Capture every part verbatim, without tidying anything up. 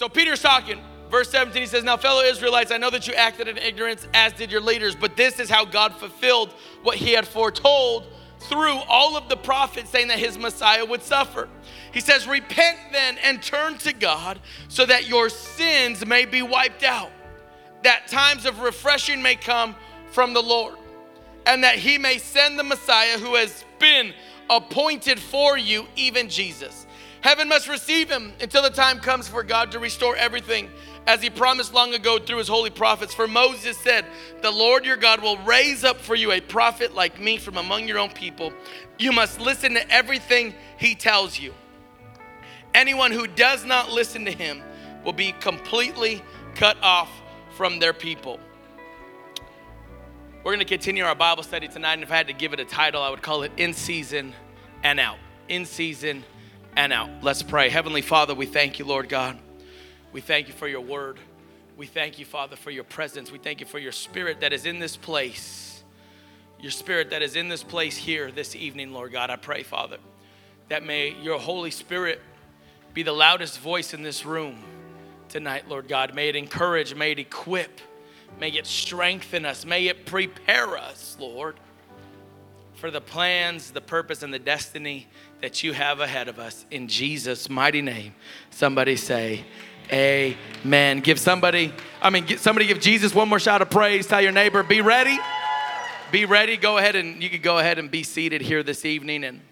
So Peter's talking. Verse seventeen, he says, now fellow Israelites, I know that you acted in ignorance, as did your leaders, but this is how God fulfilled what he had foretold through all of the prophets, saying that his Messiah would suffer. He says, repent then and turn to God so that your sins may be wiped out, that times of refreshing may come from the Lord, and that he may send the Messiah who has been appointed for you, even Jesus. Heaven must receive him until the time comes for God to restore everything, as he promised long ago through his holy prophets. For Moses said, the Lord your God will raise up for you a prophet like me from among your own people. You must listen to everything he tells you. Anyone who does not listen to him will be completely cut off from their people. We're going to continue our Bible study tonight, and if I had to give it a title, I would call it In Season and Out. In Season and Out. Let's pray. Heavenly Father, we thank you, Lord God. We thank you for your word. We thank you, Father, for your presence. We thank you for your spirit that is in this place. Your spirit that is in this place here this evening, Lord God. I pray, Father, that may your Holy Spirit be the loudest voice in this room tonight, Lord God. May it encourage, may it equip, may it strengthen us, may it prepare us, Lord, for the plans, the purpose, and the destiny that you have ahead of us. In Jesus' mighty name, somebody say, amen. Give somebody, I mean, get, somebody give Jesus one more shout of praise. Tell your neighbor, be ready. Be ready. Go ahead and you can go ahead and be seated here this evening. And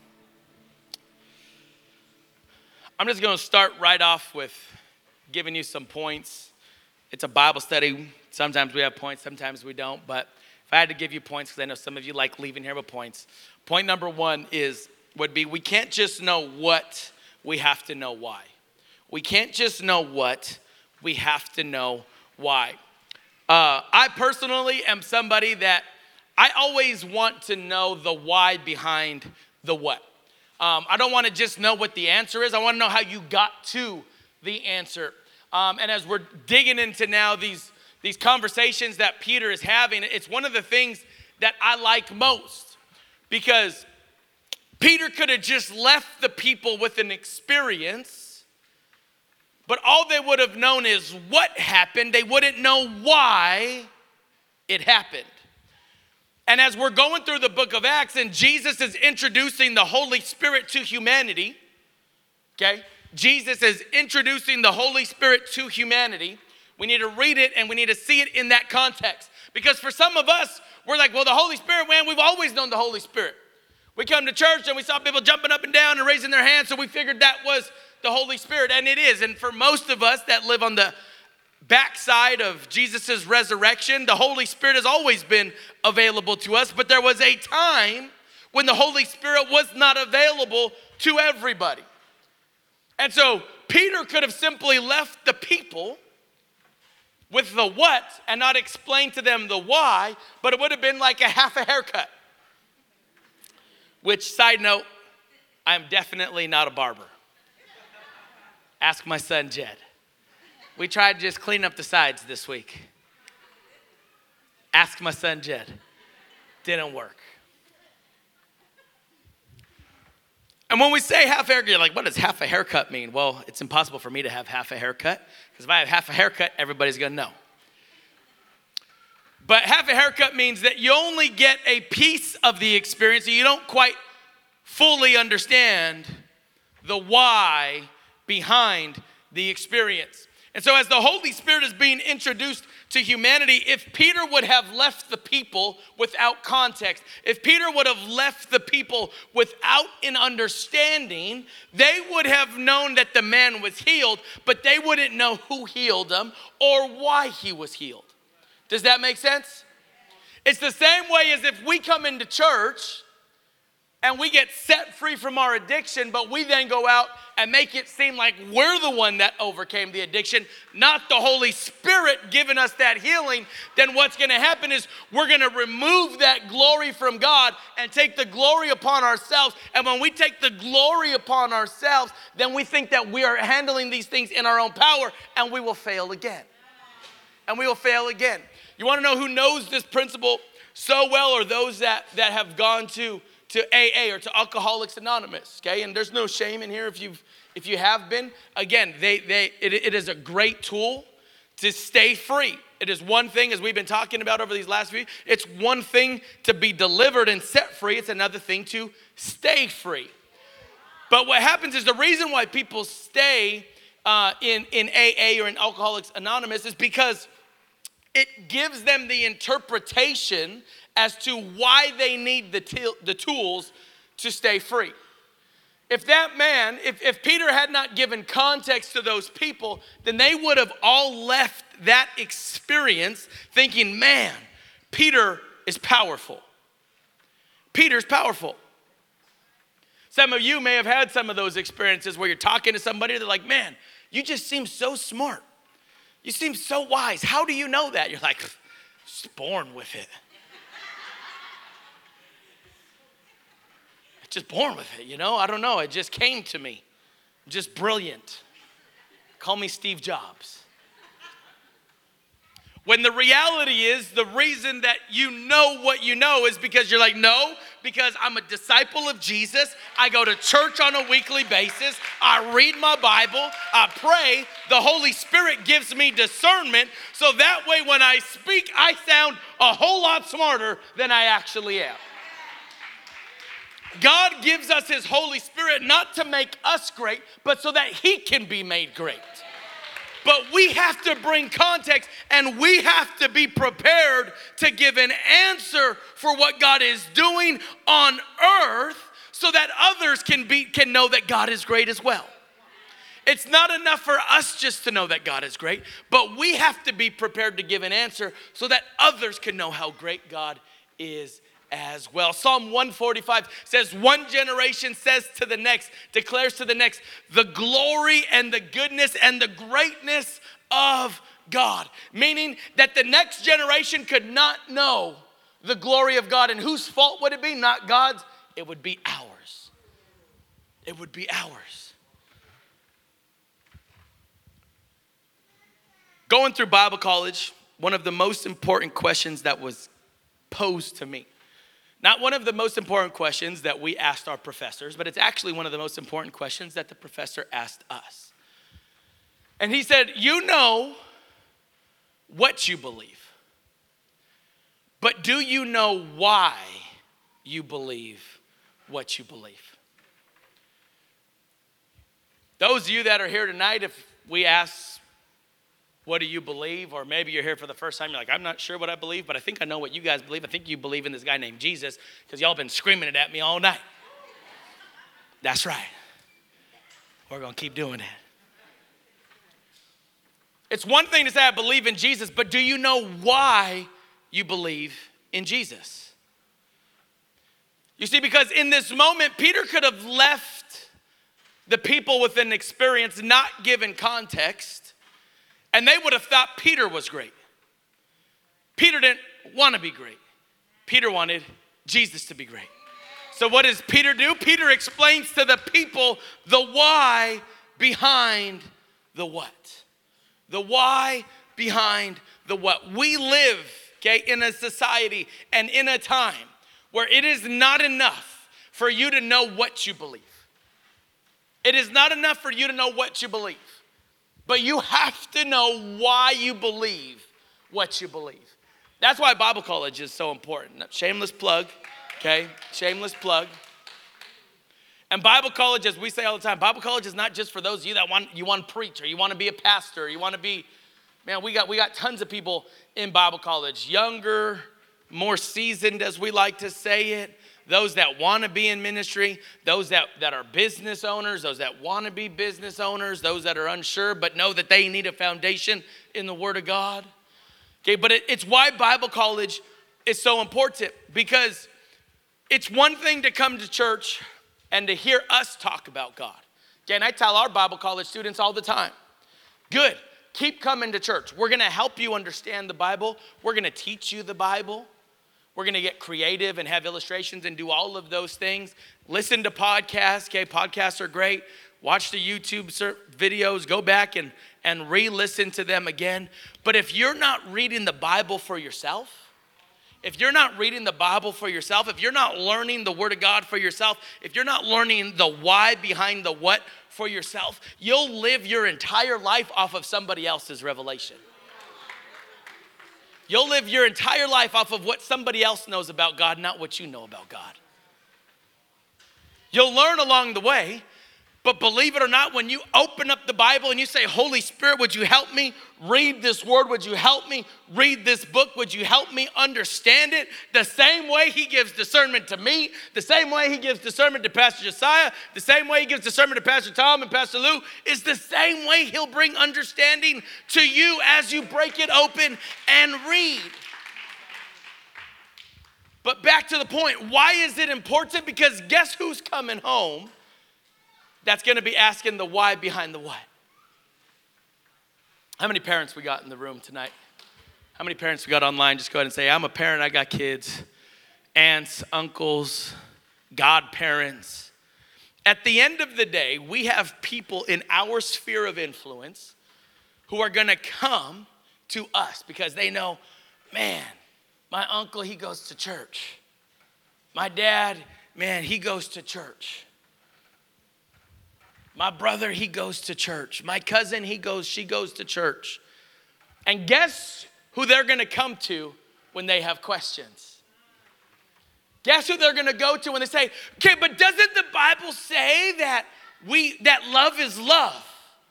I'm just going to start right off with giving you some points. It's a Bible study. Sometimes we have points, sometimes we don't. But if I had to give you points, because I know some of you like leaving here with points. Point number one is, would be, we can't just know what, we have to know why. We can't just know what, we have to know why. Uh, I personally am somebody that I always want to know the why behind the what. Um, I don't want to just know what the answer is. I want to know how you got to the answer. Um, and as we're digging into now these, these conversations that Peter is having, it's one of the things that I like most, because Peter could have just left the people with an experience, but all they would have known is what happened. They wouldn't know why it happened. And as we're going through the book of Acts and Jesus is introducing the Holy Spirit to humanity, okay? Jesus is introducing the Holy Spirit to humanity. We need to read it and we need to see it in that context. Because for some of us, we're like, well, the Holy Spirit, man, we've always known the Holy Spirit. We come to church and we saw people jumping up and down and raising their hands, so we figured that was the Holy Spirit, and it is. And for most of us that live on the backside of Jesus' resurrection, the Holy Spirit has always been available to us, but there was a time when the Holy Spirit was not available to everybody. And so Peter could have simply left the people with the what and not explained to them the why, but it would have been like a half a haircut. Which, side note, I'm definitely not a barber. Ask my son, Jed. We tried to just clean up the sides this week. Ask my son, Jed. Didn't work. And when we say half haircut, you're like, what does half a haircut mean? Well, it's impossible for me to have half a haircut, because if I have half a haircut, everybody's going to know. But half a haircut means that you only get a piece of the experience, and you don't quite fully understand the why behind the experience. And so as the Holy Spirit is being introduced to humanity, if Peter would have left the people without context, if Peter would have left the people without an understanding, they would have known that the man was healed, but they wouldn't know who healed him or why he was healed. Does that make sense? It's the same way as if we come into church and we get set free from our addiction, but we then go out and make it seem like we're the one that overcame the addiction, not the Holy Spirit giving us that healing. Then what's going to happen is we're going to remove that glory from God and take the glory upon ourselves. And when we take the glory upon ourselves, then we think that we are handling these things in our own power, and we will fail again. And we will fail again. You want to know who knows this principle so well, or those that, that have gone to to A A or to Alcoholics Anonymous, okay? And there's no shame in here if you've if you have been, again, they, they, it, it is a great tool to stay free. It is one thing, as we've been talking about over these last few, it's one thing to be delivered and set free. It's another thing to stay free. But what happens is the reason why people stay uh, in, in A A or in Alcoholics Anonymous is because it gives them the interpretation as to why they need the, t- the tools to stay free. If that man, if, if Peter had not given context to those people, then they would have all left that experience thinking, man, Peter is powerful. Peter's powerful. Some of you may have had some of those experiences where you're talking to somebody, they're like, man, you just seem so smart. You seem so wise. How do you know that? You're like, just born with it. Just born with it, you know? I don't know. It just came to me. I'm just brilliant. Call me Steve Jobs. When the reality is, the reason that you know what you know is because you're like, no, because I'm a disciple of Jesus. I go to church on a weekly basis. I read my Bible. I pray. The Holy Spirit gives me discernment. So that way when I speak, I sound a whole lot smarter than I actually am. God gives us his Holy Spirit not to make us great, but so that he can be made great. But we have to bring context, and we have to be prepared to give an answer for what God is doing on earth so that others can be can know that God is great as well. It's not enough for us just to know that God is great, but we have to be prepared to give an answer so that others can know how great God is as well. Psalm one forty-five says, one generation says to the next, declares to the next, the glory and the goodness and the greatness of God. Meaning that the next generation could not know the glory of God. And whose fault would it be? Not God's. It would be ours. It would be ours. Going through Bible college, one of the most important questions that was posed to me, not one of the most important questions that we asked our professors, but it's actually one of the most important questions that the professor asked us. And he said, you know what you believe, but do you know why you believe what you believe? Those of you that are here tonight, if we ask, what do you believe? Or maybe you're here for the first time. You're like, I'm not sure what I believe, but I think I know what you guys believe. I think you believe in this guy named Jesus because y'all been screaming it at me all night. That's right. We're going to keep doing that. It's one thing to say I believe in Jesus, but do you know why you believe in Jesus? You see, because in this moment, Peter could have left the people with an experience not given context, and they would have thought Peter was great. Peter didn't want to be great. Peter wanted Jesus to be great. So what does Peter do? Peter explains to the people the why behind the what. The why behind the what. We live, okay, in a society and in a time where it is not enough for you to know what you believe. It is not enough for you to know what you believe. But you have to know why you believe what you believe. That's why Bible college is so important. Shameless plug, okay? Shameless plug. And Bible college, as we say all the time, Bible college is not just for those of you that want you want to preach or you want to be a pastor, or you want to be, man, we got we got tons of people in Bible college, younger, more seasoned, as we like to say it. Those that want to be in ministry, those that, that are business owners, those that want to be business owners, those that are unsure but know that they need a foundation in the Word of God. Okay, but it, it's why Bible college is so important, because it's one thing to come to church and to hear us talk about God. Okay, and I tell our Bible college students all the time, good, keep coming to church. We're going to help you understand the Bible. We're going to teach you the Bible. We're going to get creative and have illustrations and do all of those things. Listen to podcasts. Okay, podcasts are great. Watch the YouTube videos. Go back and, and re-listen to them again. But if you're not reading the Bible for yourself, If you're not reading the Bible for yourself, if you're not learning the Word of God for yourself, if you're not learning the why behind the what for yourself, you'll live your entire life off of somebody else's revelation. You'll live your entire life off of what somebody else knows about God, not what you know about God. You'll learn along the way, but believe it or not, when you open up the Bible and you say, Holy Spirit, would you help me read this word? Would you help me read this book? Would you help me understand it? The same way he gives discernment to me, the same way he gives discernment to Pastor Josiah, the same way he gives discernment to Pastor Tom and Pastor Lou, is the same way he'll bring understanding to you as you break it open and read. But back to the point, why is it important? Because guess who's coming home that's going to be asking the why behind the what? How many parents we got in the room tonight? How many parents we got online? Just go ahead and say, I'm a parent, I got kids, aunts, uncles, godparents. At the end of the day, we have people in our sphere of influence who are going to come to us because they know, man, my uncle, he goes to church. My dad, man, he goes to church. My brother, he goes to church. My cousin, he goes, she goes to church. And guess who they're going to come to when they have questions? Guess who they're going to go to when they say, okay, but doesn't the Bible say that we that love is love?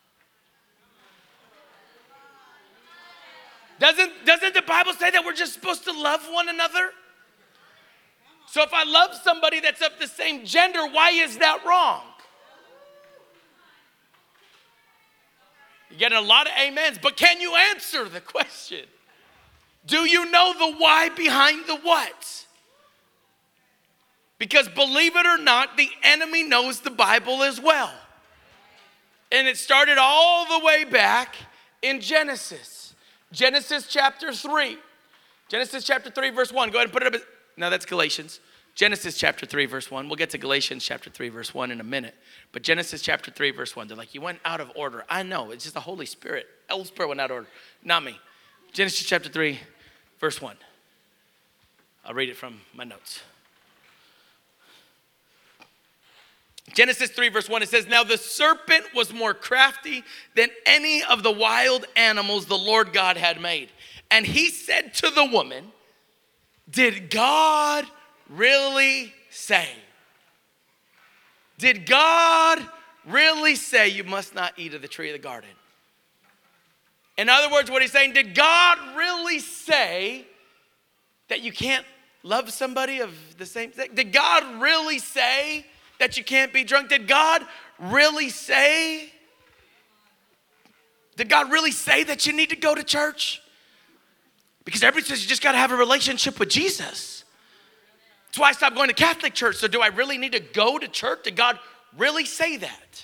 Doesn't, doesn't the Bible say that we're just supposed to love one another? So if I love somebody that's of the same gender, why is that wrong? You're getting a lot of amens, but can you answer the question? Do you know the why behind the what? Because believe it or not, the enemy knows the Bible as well. And it started all the way back in Genesis. Genesis chapter three. Genesis chapter three, verse one. Go ahead and put it up. No, that's Galatians. Genesis chapter three, verse one. We'll get to Galatians chapter three, verse one in a minute. But Genesis chapter three, verse one. They're like, you went out of order. I know. It's just the Holy Spirit. The Holy Spirit went out of order. Not me. Genesis chapter three, verse one. I'll read it from my notes. Genesis three, verse one, it says, now the serpent was more crafty than any of the wild animals the Lord God had made. And he said to the woman, did God really say? Did God really say you must not eat of the tree of the garden? In other words, what he's saying, did God really say that you can't love somebody of the same sex? Did God really say that you can't be drunk? Did God really say? Did God really say that you need to go to church? Because everybody says you just got to have a relationship with Jesus. That's why I stopped going to Catholic church. So do I really need to go to church? Did God really say that?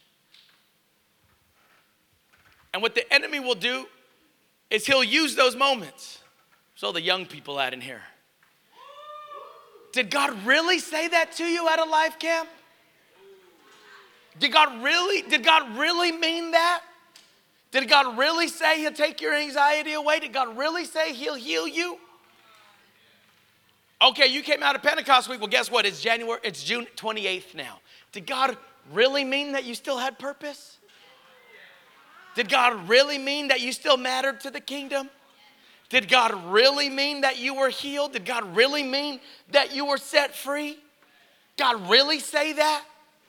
And what the enemy will do is he'll use those moments. So the young people out in here. Did God really say that to you at a life camp? Did God really, did God really mean that? Did God really say he'll take your anxiety away? Did God really say he'll heal you? Okay, you came out of Pentecost week. Well, guess what? It's January, it's June twenty-eighth now. Did God really mean that you still had purpose? Did God really mean that you still mattered to the kingdom? Did God really mean that you were healed? Did God really mean that you were set free? God really say that?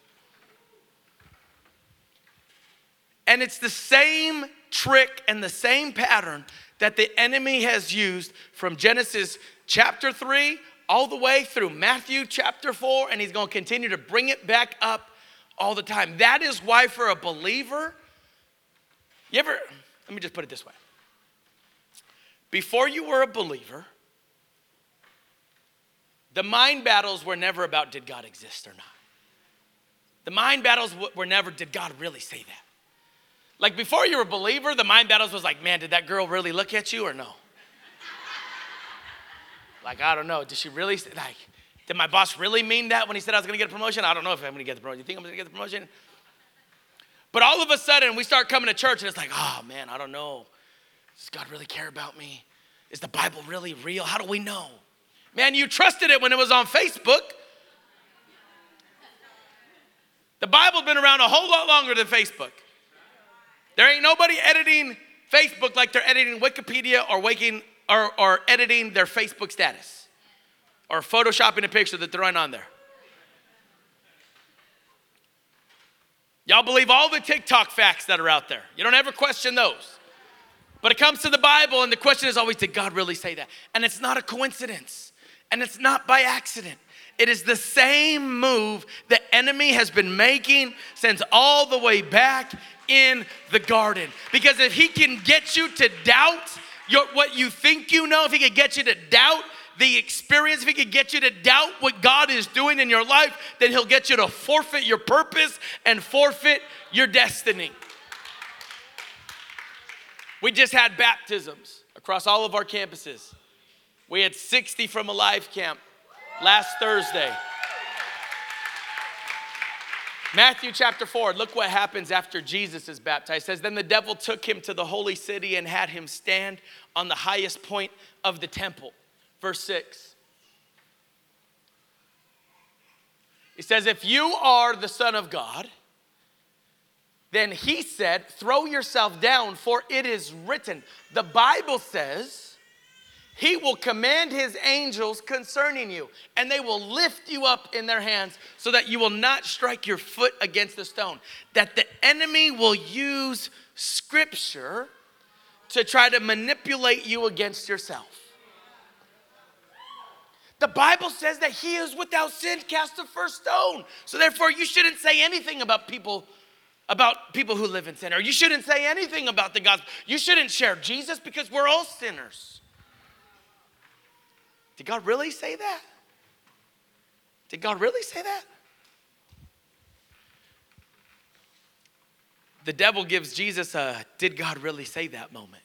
And it's the same trick and the same pattern that the enemy has used from Genesis chapter three all the way through Matthew chapter four, and he's going to continue to bring it back up all the time. That is why for a believer, you ever, let me just put it this way. Before you were a believer, the mind battles were never about did God exist or not. The mind battles were never did God really say that. Like before you were a believer, the mind battles was like, man, did that girl really look at you or no? Like, I don't know. Did she really, like, did my boss really mean that when he said I was going to get a promotion? I don't know if I'm going to get the promotion. You think I'm going to get the promotion? But all of a sudden, we start coming to church, and it's like, oh, man, I don't know. Does God really care about me? Is the Bible really real? How do we know? Man, you trusted it when it was on Facebook. The Bible's been around a whole lot longer than Facebook. There ain't nobody editing Facebook like they're editing Wikipedia or, waking, or, or editing their Facebook status or photoshopping a picture that they're throwing on there. Y'all believe all the TikTok facts that are out there. You don't ever question those. But it comes to the Bible, and the question is always, did God really say that? And it's not a coincidence, and it's not by accident. It is the same move the enemy has been making since all the way back in the garden. Because if he can get you to doubt your, what you think you know, if he can get you to doubt the experience, if he could get you to doubt what God is doing in your life, then he'll get you to forfeit your purpose and forfeit your destiny. We just had baptisms across all of our campuses. We had sixty from Alive Camp last Thursday. Matthew chapter four, look what happens after Jesus is baptized. It says, then the devil took him to the holy city and had him stand on the highest point of the temple. Verse six. It says, if you are the Son of God, then he said, throw yourself down, for it is written. The Bible says, he will command his angels concerning you, and they will lift you up in their hands so that you will not strike your foot against the stone. That the enemy will use scripture to try to manipulate you against yourself. The Bible says that he is without sin, cast the first stone. So therefore, you shouldn't say anything about people, about people who live in sin. Or you shouldn't say anything about the gospel. You shouldn't share Jesus because we're all sinners. Did God really say that? Did God really say that? The devil gives Jesus a, did God really say that moment?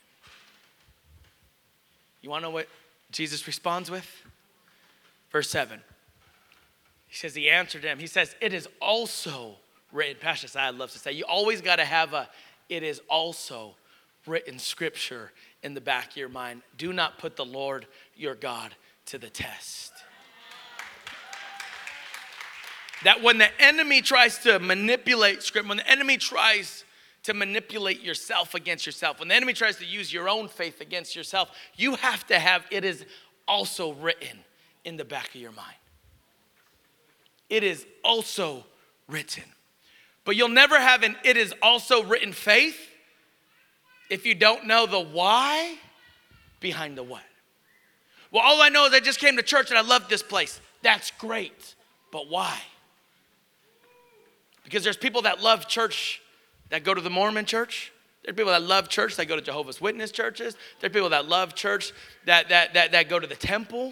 You want to know what Jesus responds with? Verse seven. He says, he answered him. He says, it is also written. Pastor Sai loves to say, you always got to have a, it is also written scripture in the back of your mind. Do not put the Lord your God to the test. That when the enemy tries to manipulate scripture, when the enemy tries to manipulate yourself against yourself, when the enemy tries to use your own faith against yourself, you have to have, it is also written in the back of your mind. It is also written. But you'll never have an it is also written faith if you don't know the why behind the what. Well, all I know is I just came to church and I love this place. That's great, but why? Because there's people that love church that go to the Mormon church. There are people that love church that go to Jehovah's Witness churches. There are people that love church that, that, that, that go to the temple.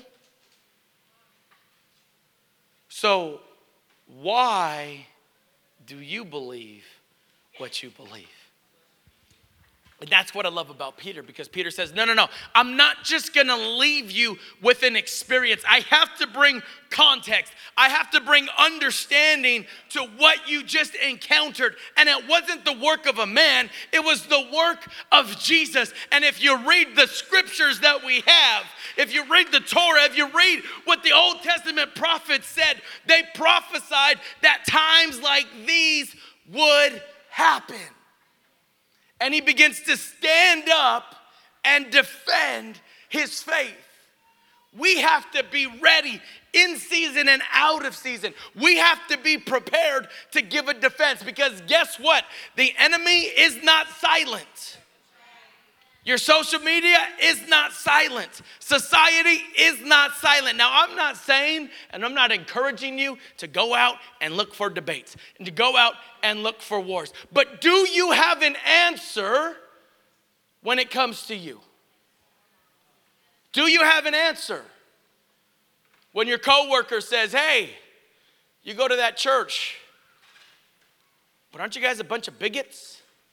So why do you believe what you believe? And that's what I love about Peter, because Peter says, no, no, no. I'm not just going to leave you with an experience. I have to bring context. I have to bring understanding to what you just encountered. And it wasn't the work of a man. It was the work of Jesus. And if you read the scriptures that we have, if you read the Torah, if you read what the Old Testament prophets said, they prophesied that times like these would happen. And he begins to stand up and defend his faith. We have to be ready in season and out of season. We have to be prepared to give a defense, because guess what? The enemy is not silent. Your social media is not silent. Society is not silent. Now, I'm not saying, and I'm not encouraging you to go out and look for debates and to go out and look for wars. But do you have an answer when it comes to you? Do you have an answer when your coworker says, hey, you go to that church, but aren't you guys a bunch of bigots?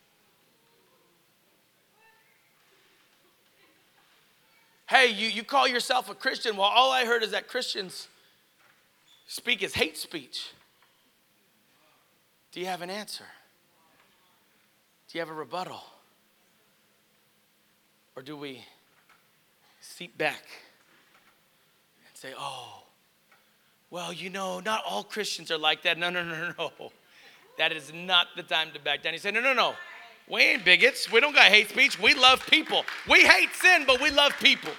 Hey, you, you call yourself a Christian. Well, all I heard is that Christians speak is hate speech. Do you have an answer? Do you have a rebuttal? Or do we seat back and say, oh, well, you know, not all Christians are like that. No, no, no, no. That is not the time to back down. He said, no, no, no. We ain't bigots. We don't got hate speech. We love people. We hate sin, but we love people.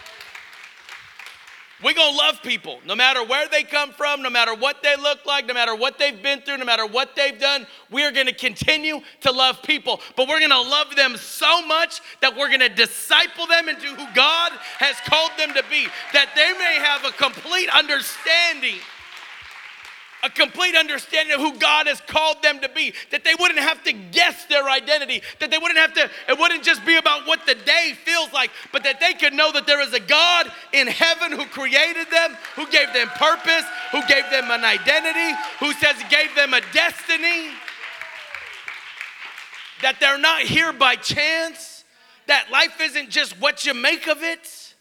We're going to love people no matter where they come from, no matter what they look like, no matter what they've been through, no matter what they've done. We are going to continue to love people, but we're going to love them so much that we're going to disciple them into who God has called them to be, that they may have a complete understanding A complete understanding of who God has called them to be, that they wouldn't have to guess their identity, that they wouldn't have to, it wouldn't just be about what the day feels like, but that they could know that there is a God in heaven who created them, who gave them purpose, who gave them an identity, who says he gave them a destiny, that they're not here by chance, that life isn't just what you make of it,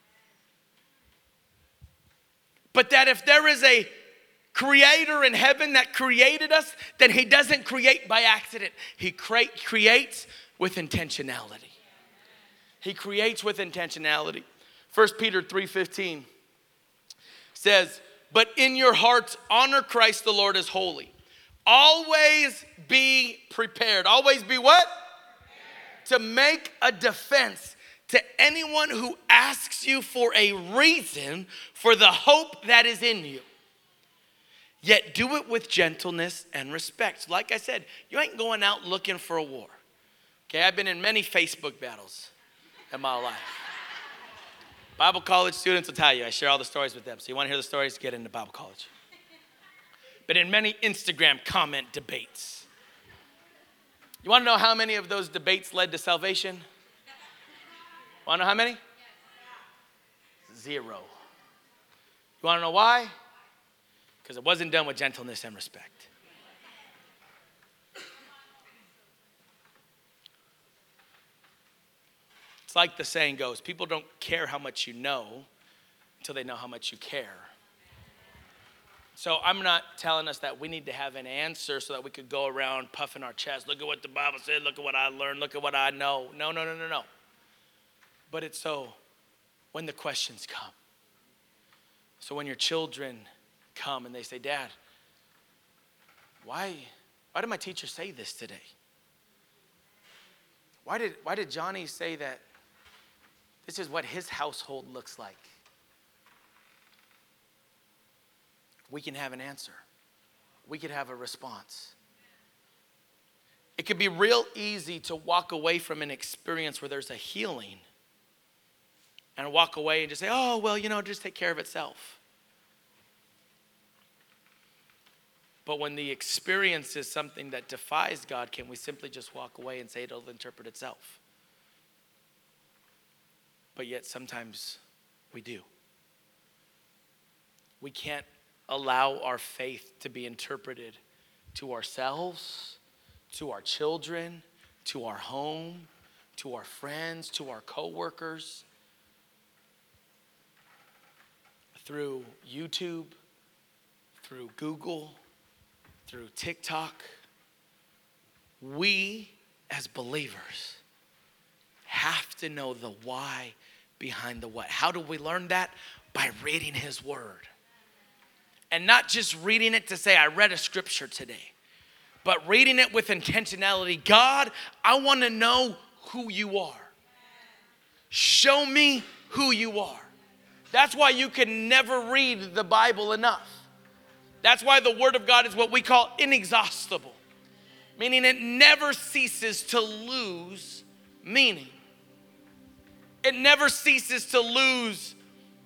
but that if there is a creator in heaven that created us, then he doesn't create by accident. He cre- creates with intentionality. He creates with intentionality. First Peter three fifteen says, but in your hearts honor Christ the Lord as holy. Always be prepared. Always be what? Prepared. To make a defense to anyone who asks you for a reason for the hope that is in you. Yet do it with gentleness and respect. Like I said, you ain't going out looking for a war. Okay, I've been in many Facebook battles in my life. Bible college students will tell you, I share all the stories with them. So you want to hear the stories, get into Bible college. But in many Instagram comment debates. You want to know how many of those debates led to salvation? Want to know how many? Zero. You want to know why? Because it wasn't done with gentleness and respect. It's like the saying goes, people don't care how much you know until they know how much you care. So I'm not telling us that we need to have an answer so that we could go around puffing our chest. Look at what the Bible said. Look at what I learned. Look at what I know. No, no, no, no, no. But it's so when the questions come. So when your children come and they say, Dad, why, why did my teacher say this today? Why did, why did Johnny say that this is what his household looks like? We can have an answer. We could have a response. It could be real easy to walk away from an experience where there's a healing and walk away and just say, oh, well, you know, just take care of itself. But when the experience is something that defies God, can we simply just walk away and say it'll interpret itself? But yet sometimes we do. We can't allow our faith to be interpreted to ourselves, to our children, to our home, to our friends, to our coworkers, through YouTube, through Google, through TikTok. We as believers have to know the why behind the what. How do we learn that? By reading his word. And not just reading it to say, I read a scripture today, but reading it with intentionality. God, I want to know who you are. Show me who you are. That's why you can never read the Bible enough. That's why the word of God is what we call inexhaustible, meaning it never ceases to lose meaning. It never ceases to lose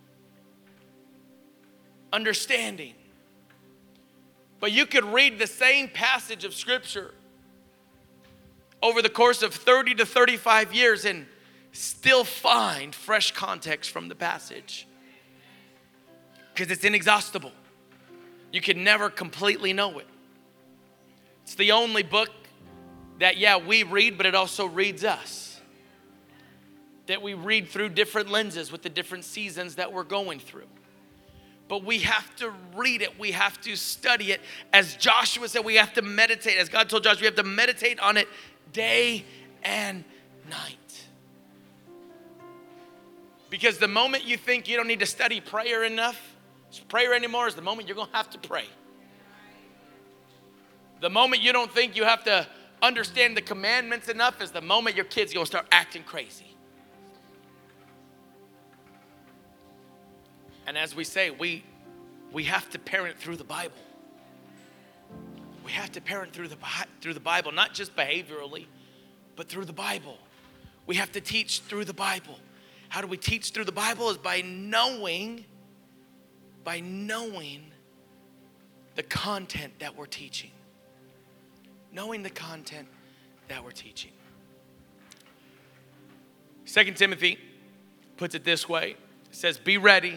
understanding. But you could read the same passage of scripture over the course of thirty to thirty-five years and still find fresh context from the passage, because it's inexhaustible. You can never completely know it. It's the only book that, yeah, we read, but it also reads us. That we read through different lenses with the different seasons that we're going through. But we have to read it. We have to study it. As Joshua said, we have to meditate. As God told Joshua, we have to meditate on it day and night. Because the moment you think you don't need to study prayer enough, prayer anymore is the moment you're going to have to pray. The moment you don't think you have to understand the commandments enough is the moment your kid's going to start acting crazy. And as we say, we, we have to parent through the Bible. We have to parent through the, through the Bible, not just behaviorally, but through the Bible. We have to teach through the Bible. How do we teach through the Bible? Is by knowing, by knowing the content that we're teaching. Knowing the content that we're teaching. Second Timothy puts it this way. It says, be ready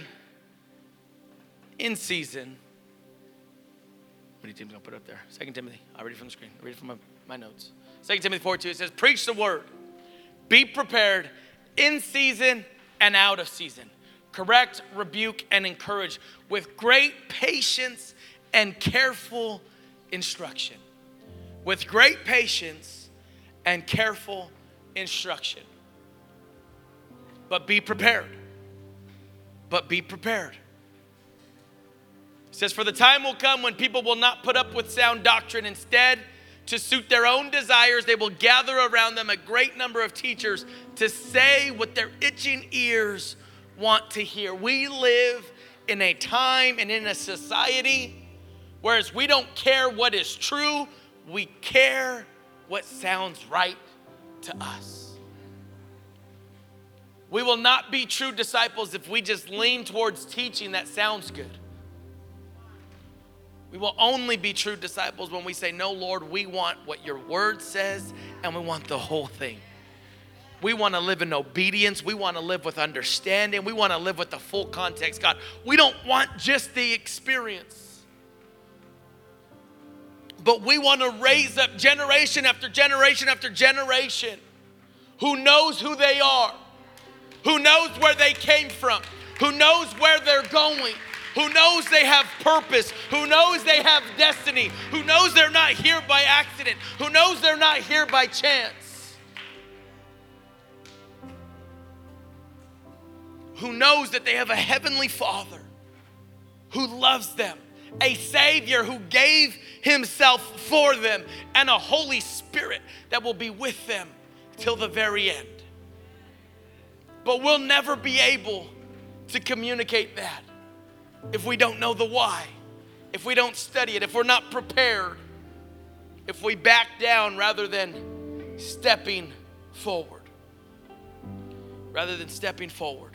in season. What do you think I'm going to put up there? Second Timothy. I'll read it from the screen. I'll read it from my, my notes. Second Timothy four two. It says, preach the word. Be prepared in season and out of season. Correct, rebuke, and encourage with great patience and careful instruction. With great patience and careful instruction. But be prepared. But be prepared. It says, for the time will come when people will not put up with sound doctrine. Instead, to suit their own desires, they will gather around them a great number of teachers to say what their itching ears want to hear. We live in a time and in a society whereas we don't care what is true, we care what sounds right to us. We will not be true disciples if we just lean towards teaching that sounds good. We will only be true disciples when we say, no, Lord, we want what your word says, and we want the whole thing. We want to live in obedience. We want to live with understanding. We want to live with the full context, God. We don't want just the experience. But we want to raise up generation after generation after generation who knows who they are, who knows where they came from, who knows where they're going, who knows they have purpose, who knows they have destiny, who knows they're not here by accident, who knows they're not here by chance, who knows that they have a heavenly Father who loves them, a Savior who gave himself for them, and a Holy Spirit that will be with them till the very end. But we'll never be able to communicate that if we don't know the why, if we don't study it, if we're not prepared, if we back down rather than stepping forward. Rather than stepping forward.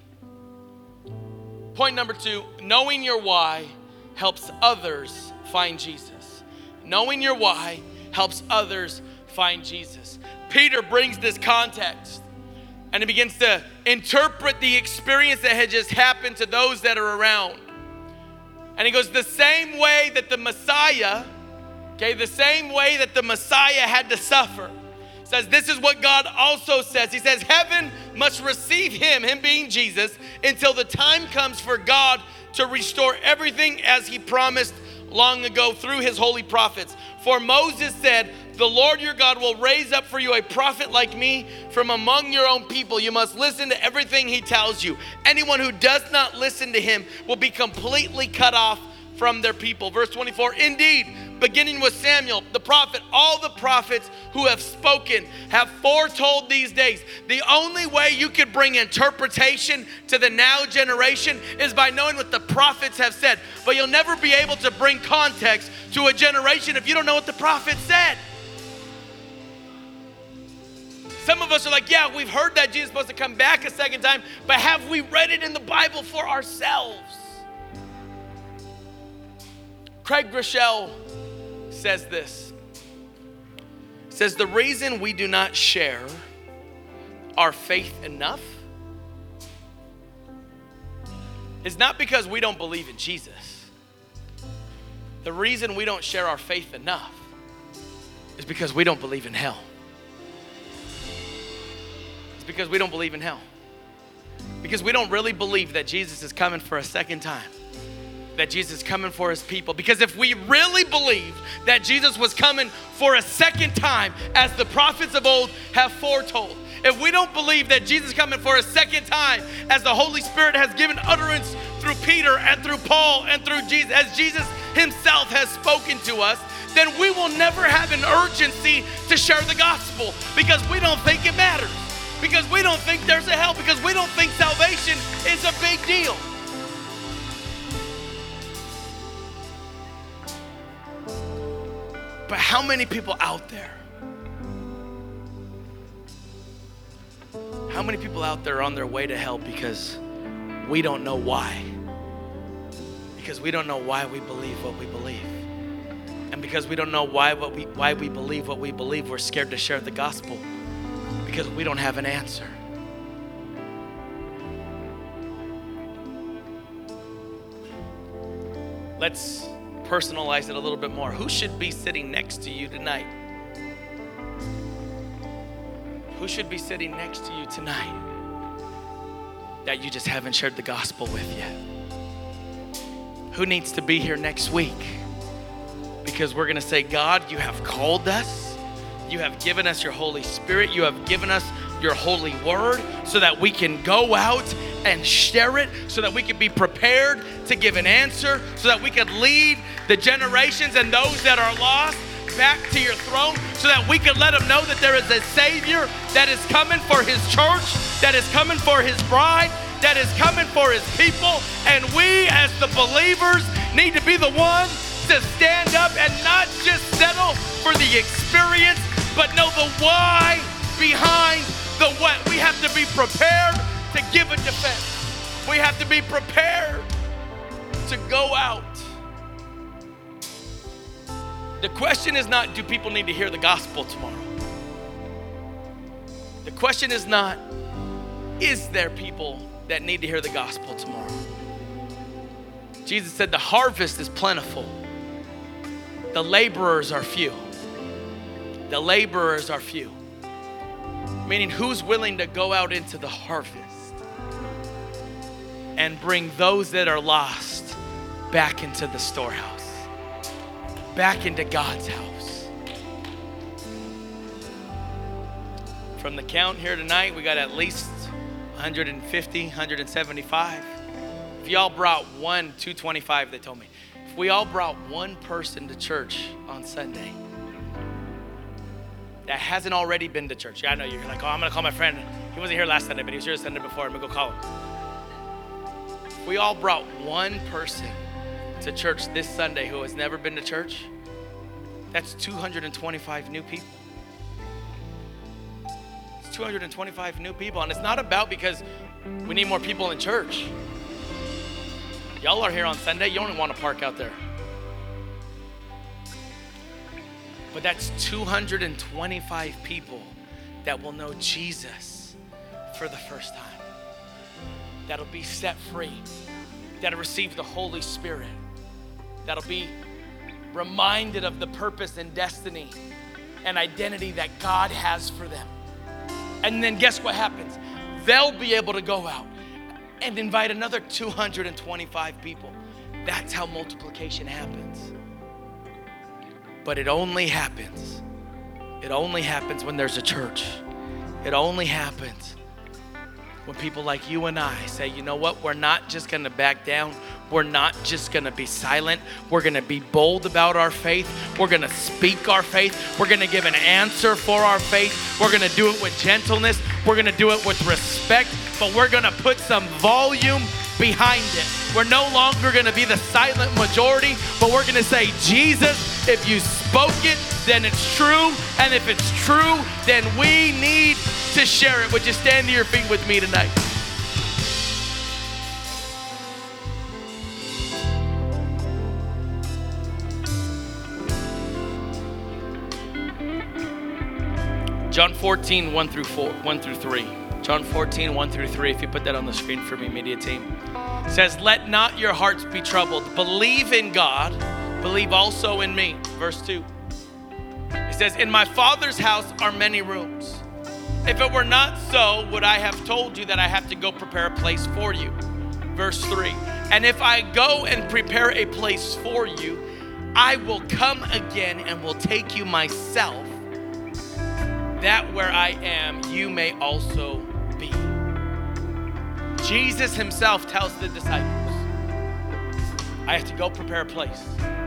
Point number two, knowing your why helps others find Jesus. Knowing your why helps others find Jesus. Peter brings this context and he begins to interpret the experience that had just happened to those that are around. And he goes, the same way that the Messiah, okay, the same way that the Messiah had to suffer. Says this is what God also says. He says heaven must receive him, him being Jesus, until the time comes for God to restore everything as he promised long ago through his holy prophets. For Moses said, the Lord your God will raise up for you a prophet like me from among your own people. You must listen to everything he tells you. Anyone who does not listen to him will be completely cut off from their people. Verse twenty-four, indeed, beginning with Samuel, the prophet, all the prophets who have spoken have foretold these days. The only way you could bring interpretation to the now generation is by knowing what the prophets have said. But you'll never be able to bring context to a generation if you don't know what the prophet said. Some of us are like, yeah, we've heard that Jesus is supposed to come back a second time, but have we read it in the Bible for ourselves? Craig Groeschel says this. He says, the reason we do not share our faith enough is not because we don't believe in Jesus. The reason we don't share our faith enough is because we don't believe in hell. It's because we don't believe in hell. Because we don't really believe that Jesus is coming for a second time. That Jesus is coming for his people. Because if we really believed that Jesus was coming for a second time, as the prophets of old have foretold, if we don't believe that Jesus is coming for a second time, as the Holy Spirit has given utterance through Peter and through Paul and through Jesus, as Jesus himself has spoken to us, then we will never have an urgency to share the gospel because we don't think it matters, because we don't think there's a hell, because we don't think salvation is a big deal. But how many people out there, how many people out there are on their way to hell because we don't know why? Because we don't know why we believe what we believe. And because we don't know why what we why we believe what we believe, we're scared to share the gospel because we don't have an answer. Let's personalize it a little bit more. Who should be sitting next to you tonight? Who should be sitting next to you tonight that you just haven't shared the gospel with yet? Who needs to be here next week? Because we're going to say, God, you have called us. You have given us your Holy Spirit. You have given us your holy word so that we can go out and share it, so that we can be prepared to give an answer, so that we can lead the generations and those that are lost back to your throne, so that we can let them know that there is a Savior that is coming for his church, that is coming for his bride, that is coming for his people. And we as the believers need to be the ones to stand up and not just settle for the experience, but know the why behind the what. We have to be prepared to give a defense. We have to be prepared to go out. The question is not, do people need to hear the gospel tomorrow? The question is not, is there people that need to hear the gospel tomorrow? Jesus said the harvest is plentiful. The laborers are few. The laborers are few. Meaning, who's willing to go out into the harvest and bring those that are lost back into the storehouse, back into God's house? From the count here tonight, we got at least one hundred fifty, one hundred seventy-five. If y'all brought one, two twenty-five, they told me. If we all brought one person to church on Sunday that hasn't already been to church. Yeah, I know you're like, oh, I'm gonna call my friend. He wasn't here last Sunday, but he was here the Sunday before. I'm gonna go call him. If we all brought one person to church this Sunday who has never been to church, that's two hundred twenty-five new people. It's two hundred twenty-five new people, and it's not about because we need more people in church. Y'all are here on Sunday, you don't want to park out there. But that's two hundred twenty-five people that will know Jesus for the first time. That'll be set free. That'll receive the Holy Spirit. That'll be reminded of the purpose and destiny and identity that God has for them. And then guess what happens? They'll be able to go out and invite another two hundred twenty-five people. That's how multiplication happens. But it only happens, it only happens when there's a church. It only happens when people like you and I say, you know what, we're not just gonna back down. We're not just gonna be silent. We're gonna be bold about our faith. We're gonna speak our faith. We're gonna give an answer for our faith. We're gonna do it with gentleness. We're gonna do it with respect, but we're gonna put some volume behind it. We're no longer gonna be the silent majority, but we're gonna say, Jesus, if you spoke it, then it's true. And if it's true, then we need to share it. Would you stand to your feet with me tonight? John fourteen, one through four, one through three. John fourteen, one through three. If you put that on the screen for me, media team. It says, let not your hearts be troubled. Believe in God. Believe also in me. Verse two. It says, in my Father's house are many rooms. If it were not so, would I have told you that I have to go prepare a place for you? Verse three. And if I go and prepare a place for you, I will come again and will take you myself, that where I am, you may also be. Jesus himself tells the disciples, I have to go prepare a place.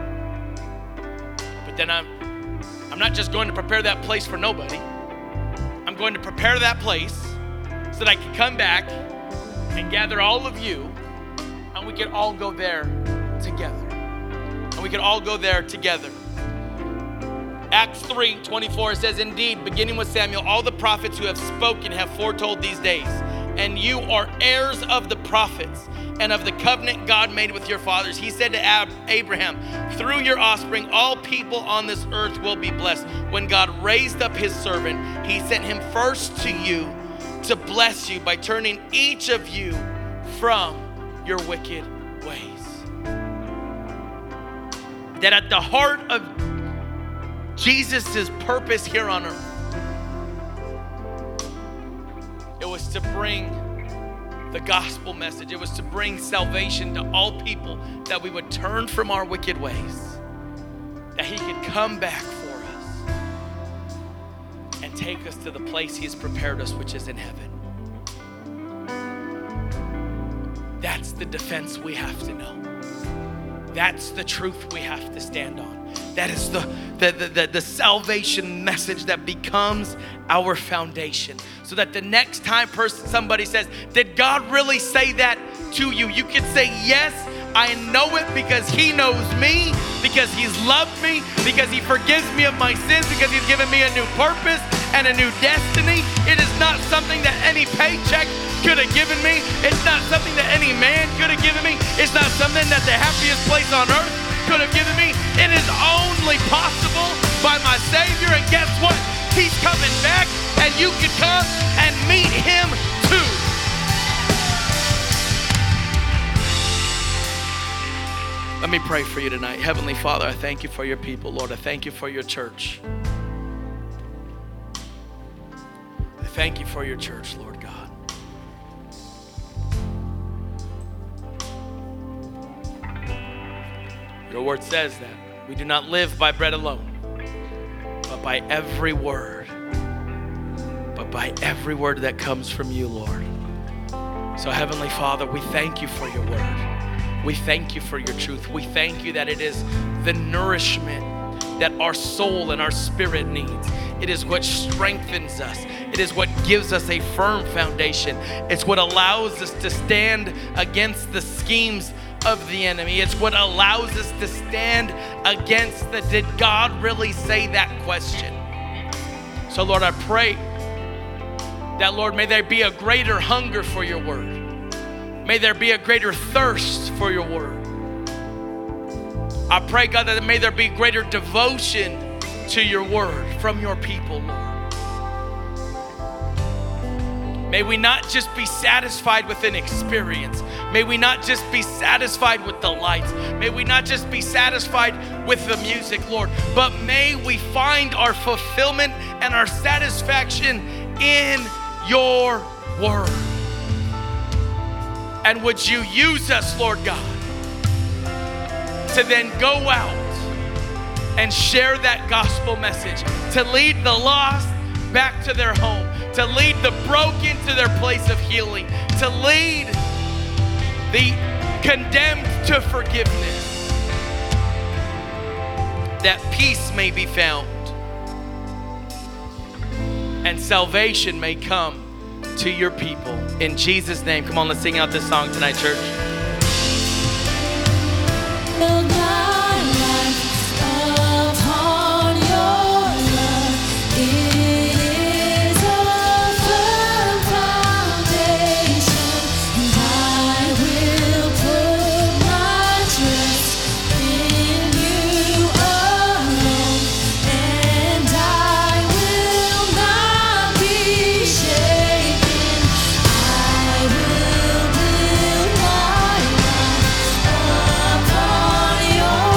But then I'm, I'm not just going to prepare that place for nobody. I'm going to prepare that place so that I can come back and gather all of you, and we can all go there together. And we can all go there together. Acts three twenty-four says, indeed, beginning with Samuel, all the prophets who have spoken have foretold these days. And you are heirs of the prophets and of the covenant God made with your fathers. He said to Ab- Abraham, through your offspring, all people on this earth will be blessed. When God raised up his servant, he sent him first to you to bless you by turning each of you from your wicked ways. That at the heart of Jesus' purpose here on earth, it was to bring the gospel message. It was to bring salvation to all people, that we would turn from our wicked ways, that he could come back for us and take us to the place he has prepared us, which is in heaven. That's the defense we have to know. That's the truth we have to stand on. That is the, the, the, the, the salvation message that becomes our foundation. So that the next time person, somebody says, did God really say that to you? You can say, yes, I know it because he knows me, because he's loved me, because he forgives me of my sins, because he's given me a new purpose and a new destiny. It is not something that any paycheck could have given me. It's not something that any man could have given me. It's not something that the happiest place on earth could have given me. It is only possible by my Savior. And guess what? He's coming back, and you can come and meet him too. Let me pray for you tonight. Heavenly Father, I thank you for your people, Lord. I thank you for your church. I thank you for your church, Lord God. Your word says that we do not live by bread alone, but by every word, but by every word that comes from you, Lord. So Heavenly Father, we thank you for your word. We thank you for your truth. We thank you that it is the nourishment that our soul and our spirit needs. It is what strengthens us. It is what gives us a firm foundation. It's what allows us to stand against the schemes of the enemy. It's what allows us to stand against the, did God really say that question? So Lord, I pray that, Lord, may there be a greater hunger for your word. May there be a greater thirst for your word. I pray, God, that may there be greater devotion to your word from your people, Lord. May we not just be satisfied with an experience. May we not just be satisfied with the lights. May we not just be satisfied with the music, Lord, but may we find our fulfillment and our satisfaction in your word. And would you use us, Lord God, to then go out and share that gospel message, to lead the lost back to their home, to lead the broken to their place of healing, to lead the condemned to forgiveness, that peace may be found and salvation may come to your people. In Jesus' name. Come on, let's sing out this song tonight, church. Upon your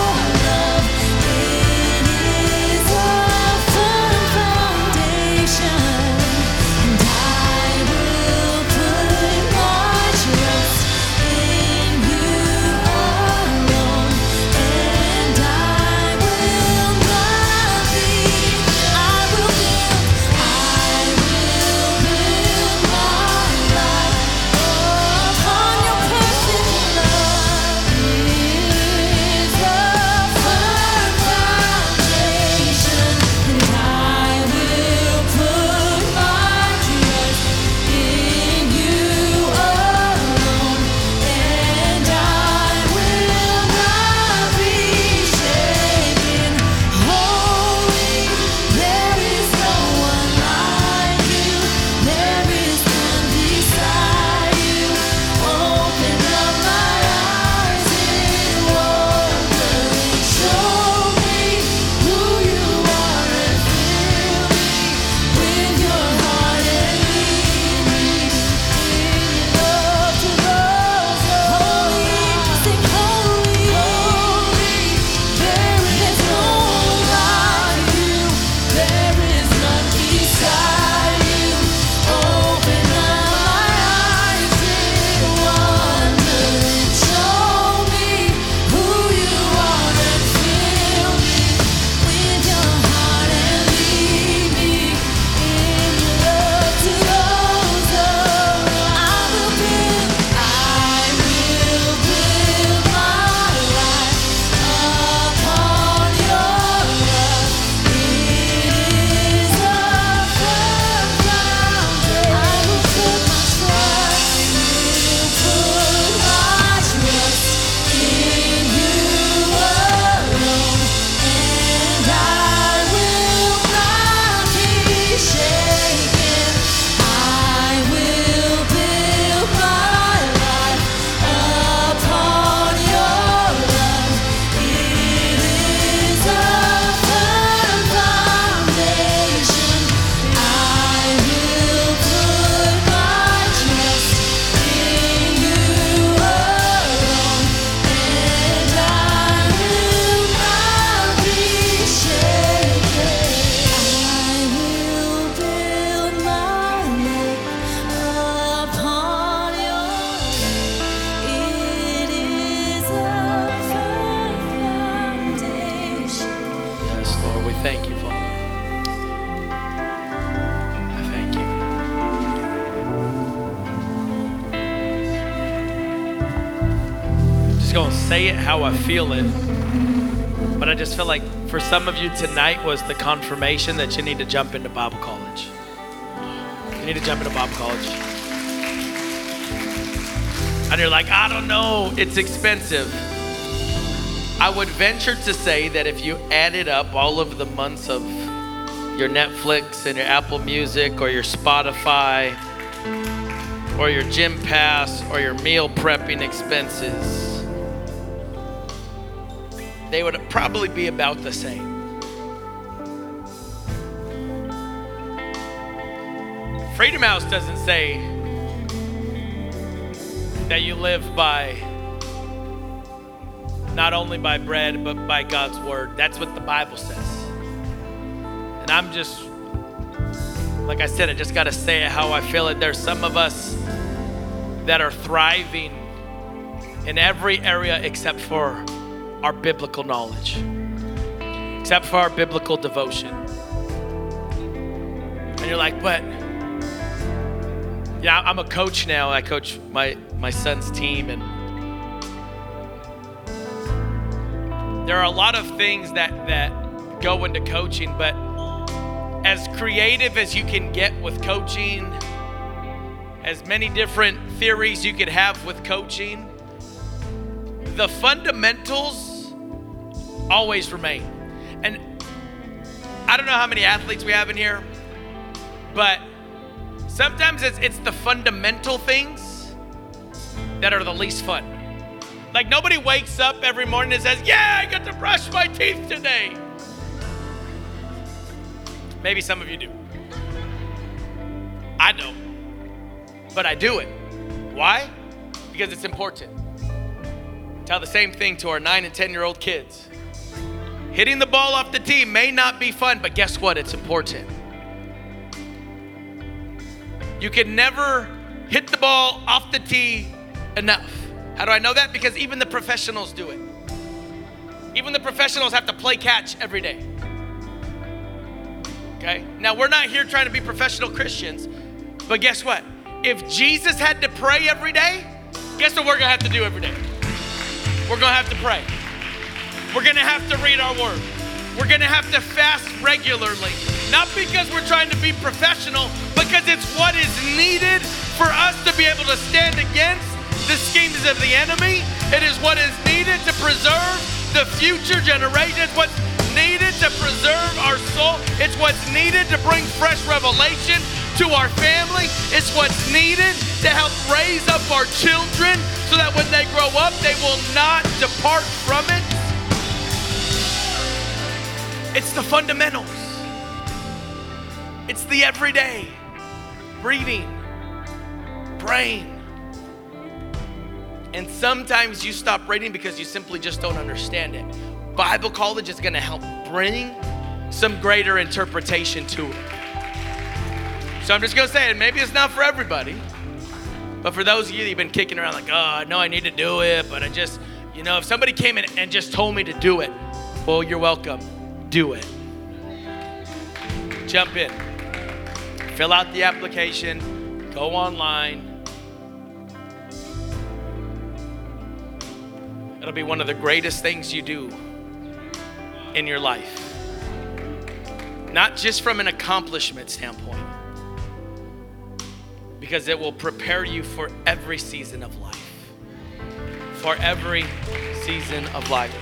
just gonna say it how I feel it. But I just feel like for some of you tonight was the confirmation that you need to jump into Bible college. You need to jump into Bible college. And you're like, I don't know, it's expensive. I would venture to say that if you added up all of the months of your Netflix and your Apple Music or your Spotify or your gym pass or your meal prepping expenses, they would probably be about the same. Freedom House doesn't say that you live by not only by bread, but by God's word. That's what the Bible says. And I'm just, like I said, I just got to say it how I feel it. There's some of us that are thriving in every area except for our biblical knowledge, except for our biblical devotion. And you're like, but yeah, I'm a coach now. I coach my, my son's team, and there are a lot of things that, that go into coaching, but as creative as you can get with coaching, as many different theories you could have with coaching, the fundamentals always remain. And I don't know how many athletes we have in here, but sometimes it's it's the fundamental things that are the least fun. Like nobody wakes up every morning and says, yeah, I got to brush my teeth today. Maybe some of you do. I don't. But I do it. Why? Because it's important. Tell the same thing to our nine and ten year old kids. Hitting the ball off the tee may not be fun, but guess what? It's important. You can never hit the ball off the tee enough. How do I know that? Because even the professionals do it. Even the professionals have to play catch every day. Okay? Now, we're not here trying to be professional Christians, but guess what? If Jesus had to pray every day, guess what we're going to have to do every day? We're going to have to pray. We're going to have to read our word. We're going to have to fast regularly. Not because we're trying to be professional, because it's what is needed for us to be able to stand against the schemes of the enemy. It is what is needed to preserve the future generations. What's needed to preserve our soul. It's what's needed to bring fresh revelation to our family. It's what's needed to help raise up our children so that when they grow up, they will not depart from it. It's the fundamentals. It's the everyday. Reading, praying. And sometimes you stop reading because you simply just don't understand it. Bible college is going to help bring some greater interpretation to it. So I'm just going to say it. Maybe it's not for everybody. But for those of you that have been kicking around like, oh, I know I need to do it, but I just, you know, if somebody came in and just told me to do it, well, you're welcome. Do it. Jump in. Fill out the application. Go online. It'll be one of the greatest things you do in your life. Not just from an accomplishment standpoint, because it will prepare you for every season of life. For every season of life.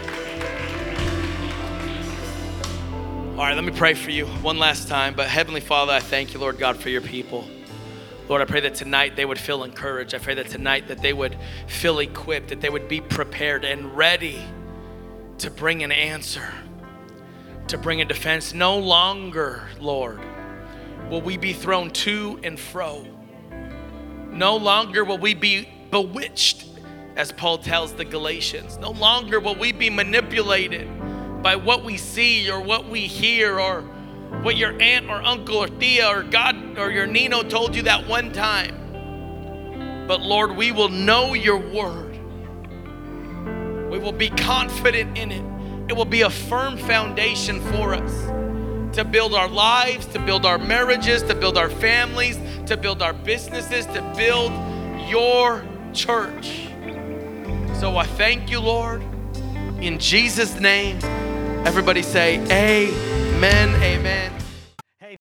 All right, let me pray for you one last time. But Heavenly Father, I thank you, Lord God, for your people. Lord, I pray that tonight they would feel encouraged. I pray that tonight that they would feel equipped, that they would be prepared and ready to bring an answer, to bring a defense. No longer, Lord, will we be thrown to and fro. No longer will we be bewitched, as Paul tells the Galatians. No longer will we be manipulated by what we see or what we hear or what your aunt or uncle or Thea or God or your Nino told you that one time. But Lord, we will know your word. We will be confident in it. It will be a firm foundation for us to build our lives, to build our marriages, to build our families, to build our businesses, to build your church. So I thank you, Lord, in Jesus' name. Everybody say amen, amen.